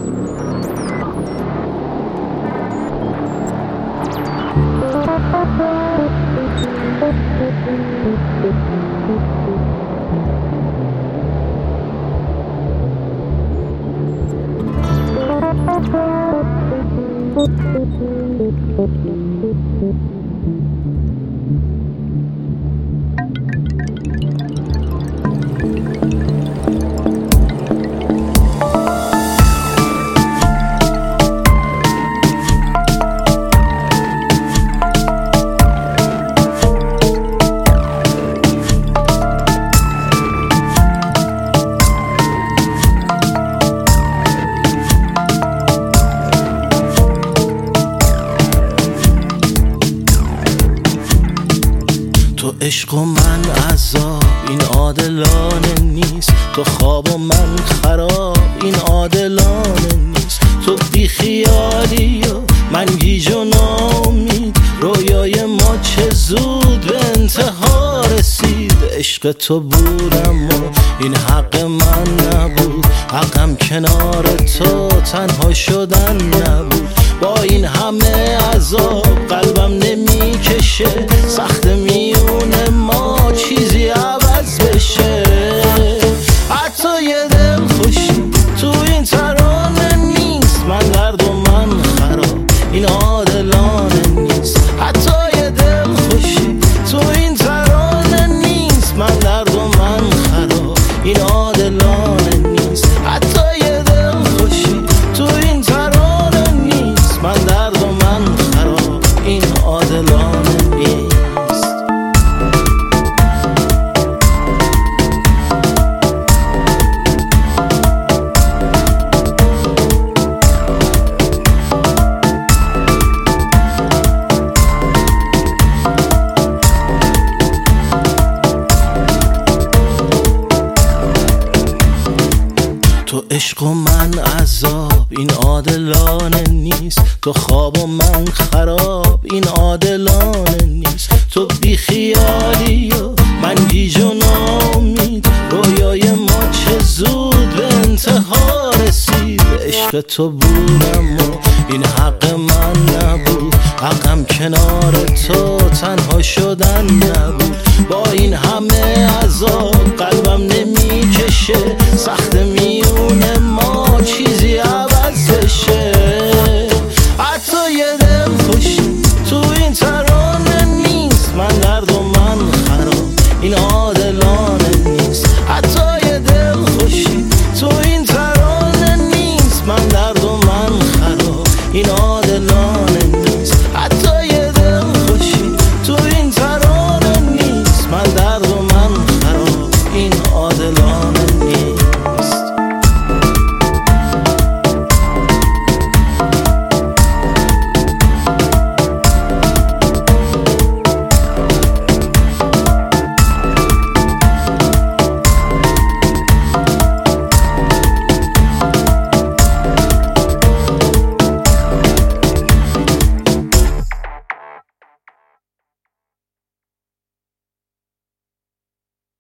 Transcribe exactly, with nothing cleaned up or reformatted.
تو عشق و من عذاب، این عادلانه نیست. تو خواب و من خراب، این عادلانه نیست. تو بی خیالی و من گیج و ناامید، رویای ما چه زود به انتها رسید. عشق تو بودم و این حق من نبود، حقم کنار تو تنها شدن نبود. با این همه عذاب قلبم نمیکشه، سخت میونه ما چیزی عوض بشه. حتی یه دل خوشی تو این ترانه نیست، من درد و من خراب، این عادلانه نیست. حتی یه دل خوشی تو این ترانه نیست، من درد و من خراب، این عادلانه نیست. حتی یه دل خوشی تو این ترانه نیست، من درد و من خراب، این عادلانه نیست. تو عشق و من عذاب، این عادلانه نیست. تو خواب و من خراب، این عادلانه نیست. تو بی خیالی و من گیج و ناامید، رویای ما چه زود به انتها رسید. عشق تو بودم و این حق من نبود، حقم کنار تو تنها شدن نبود. با این همه عذاب قلبم نمیکشه، سخت می